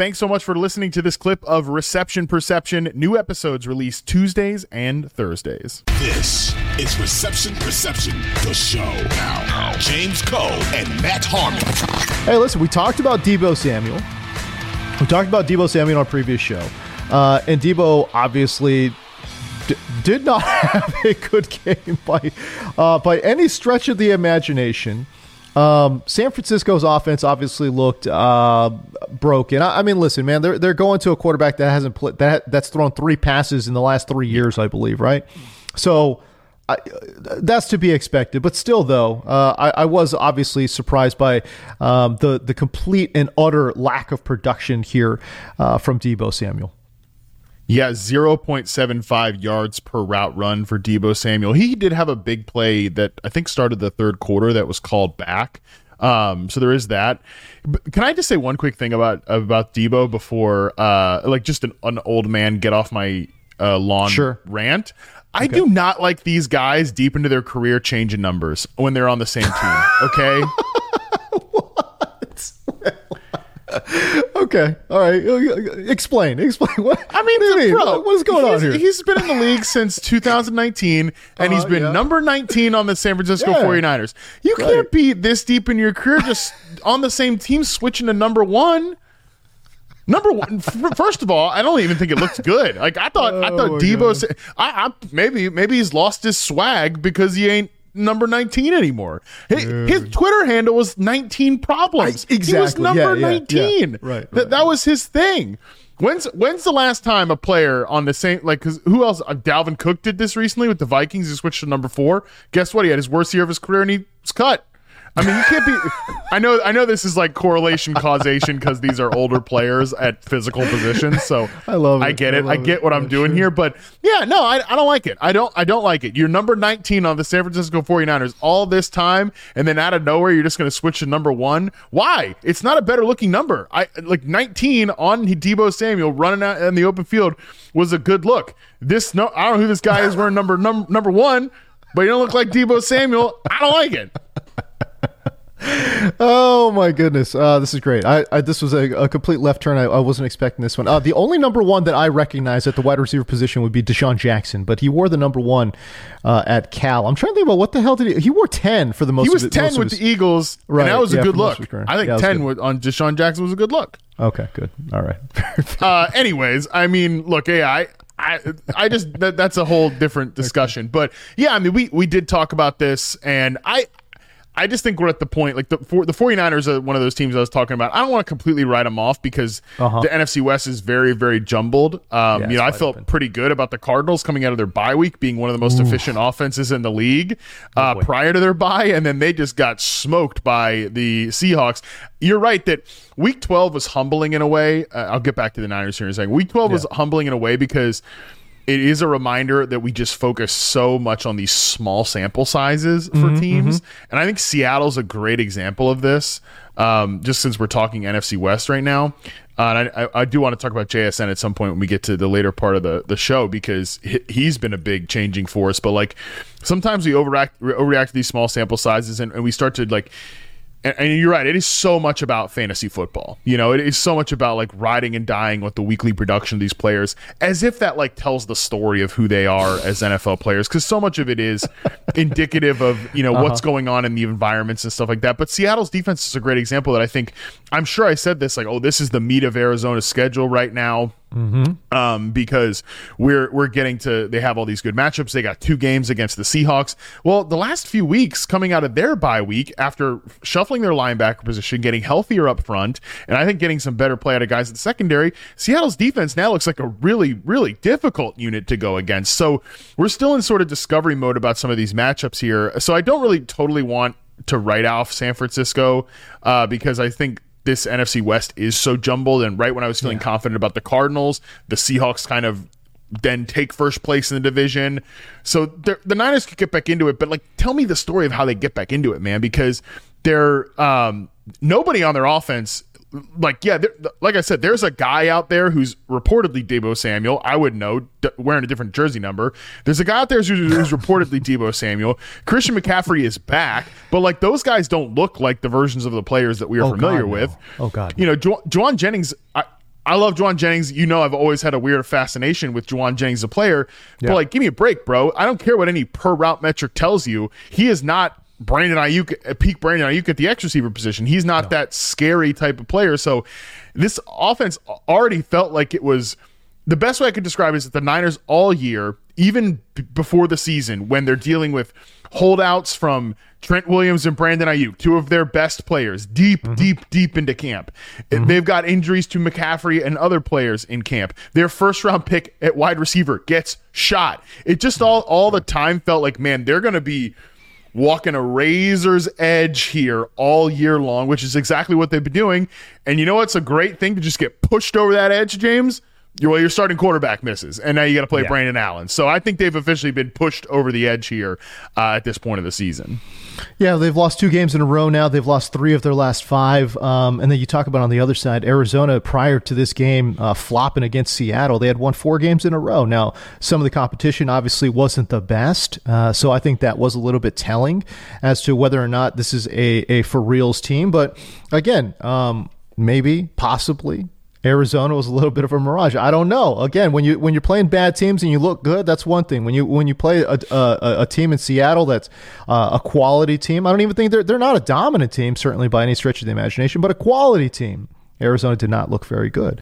thanks so much for listening to this clip of Reception Perception. New episodes released Tuesdays and Thursdays. This is Reception Perception, the show. Now, James Koh and Matt Harmon. Hey, listen, we talked about Deebo Samuel. We talked about Deebo Samuel on our previous show. And Deebo obviously did not have a good game by any stretch of the imagination. San Francisco's offense obviously looked broken. I mean, listen, man, they're going to a quarterback that hasn't played that's thrown 3 passes in the last 3 years, I believe, right? So that's to be expected. But still, though, I was obviously surprised by the complete and utter lack of production here from Deebo Samuel. Yeah, 0.75 yards per route run for Deebo Samuel. He did have a big play that I think started the third quarter that was called back. So there is that. But can I just say one quick thing about Deebo before, like just an old man get off my lawn rant? I do not like these guys deep into their career changing numbers when they're on the same team. Okay. Okay, all right. Explain. What? I mean, bro, what is going on here? He's been in the league since 2019, and he's been number 19 on the San Francisco 49ers. You can't be this deep in your career just on the same team switching to number one. Number one. First of all, I don't even think it looks good. Like I thought Deebo. Maybe he's lost his swag because he ain't number 19 anymore. His Twitter handle was 19 problems. Exactly. He was number 19. Yeah. Right. That was his thing. When's the last time a player on the same, like, because who else? Dalvin Cook did this recently with the Vikings. He switched to number 4. Guess what? He had his worst year of his career and he was cut. I mean, you can't be. I know this is like correlation causation because these are older players at physical positions. So I love it. I get it. I get what I'm doing here, but yeah, no, I don't like it. I don't like it. You're number 19 on the San Francisco 49ers all this time, and then out of nowhere you're just going to switch to number 1. Why? It's not a better looking number. I like 19 on Deebo Samuel running out in the open field was a good look. I don't know who this guy is wearing number 1, but you don't look like Deebo Samuel. I don't like it. Oh my goodness, this is great. This was a complete left turn. I wasn't expecting this one. The only number 1 that I recognize at the wide receiver position would be Deshaun Jackson, but he wore the number 1 at Cal. I'm trying to think about what the hell did he wore 10 for the most. He was 10 with the Eagles, right? And that was a good look. I think 10 on Deshaun Jackson was a good look. Okay, good. All right. Anyways, I mean, look, I just that's a whole different discussion. But yeah, I mean, we did talk about this, and I just think we're at the point, like the 49ers are one of those teams I was talking about. I don't want to completely write them off because the NFC West is very, very jumbled. I felt pretty good about the Cardinals coming out of their bye week being one of the most efficient offenses in the league prior to their bye, and then they just got smoked by the Seahawks. You're right that Week 12 was humbling in a way. I'll get back to the Niners here in a second. Week 12 was humbling in a way because it is a reminder that we just focus so much on these small sample sizes for teams. And I think Seattle's a great example of this, just since we're talking NFC West right now. And I do want to talk about JSN at some point when we get to the later part of the show, because he's been a big changing force. But like sometimes we overreact to these small sample sizes and we start to like, and you're right, it is so much about fantasy football. You know, it is so much about like riding and dying with the weekly production of these players, as if that like tells the story of who they are as NFL players, because so much of it is indicative of, you know, what's going on in the environments and stuff like that. But Seattle's defense is a great example that I think, I'm sure I said this, like, oh, this is the meat of Arizona's schedule right now. Because we're getting to, they have all these good matchups. They got 2 games against the Seahawks. Well, the last few weeks coming out of their bye week, after shuffling their linebacker position, getting healthier up front, and I think getting some better play out of guys in the secondary, Seattle's defense now looks like a really, really difficult unit to go against. So we're still in sort of discovery mode about some of these matchups here. So I don't really totally want to write off San Francisco because I think this NFC West is so jumbled, and right when I was feeling confident about the Cardinals, the Seahawks kind of then take first place in the division. So the Niners could get back into it, but like, tell me the story of how they get back into it, man, because they're nobody on their offense. Like, yeah, like I said, there's a guy out there who's reportedly Deebo Samuel. I would know, wearing a different jersey number. There's a guy out there who's reportedly Deebo Samuel. Christian McCaffrey is back, but like, those guys don't look like the versions of the players that we are familiar with. Oh God, you know, Juwan Jennings. I love Juwan Jennings. You know, I've always had a weird fascination with Juwan Jennings as a player. But, like, give me a break, bro. I don't care what any per route metric tells you. He is not Brandon Ayuk, peak Brandon Ayuk at the X receiver position. He's not that scary type of player. So this offense already felt like it was the best way I could describe it is that the Niners all year, even before the season, when they're dealing with holdouts from Trent Williams and Brandon Ayuk, two of their best players, deep into camp. They've got injuries to McCaffrey and other players in camp. Their first round pick at wide receiver gets shot. It just all the time felt like, man, they're going to be walking a razor's edge here all year long, which is exactly what they've been doing. And you know what's a great thing to just get pushed over that edge, James? Your starting quarterback misses, and now you got to play Brandon Allen. So I think they've officially been pushed over the edge here at this point of the season. Yeah, they've lost 2 games in a row now. They've lost 3 of their last 5. And then you talk about on the other side, Arizona prior to this game flopping against Seattle. They had won 4 games in a row. Now, some of the competition obviously wasn't the best. So I think that was a little bit telling as to whether or not this is a for reals team. But again, maybe, possibly, Arizona was a little bit of a mirage. I don't know. Again, when you're playing bad teams and you look good, that's one thing. When you play a team in Seattle that's a quality team, I don't even think they're not a dominant team, certainly by any stretch of the imagination, but a quality team. Arizona did not look very good.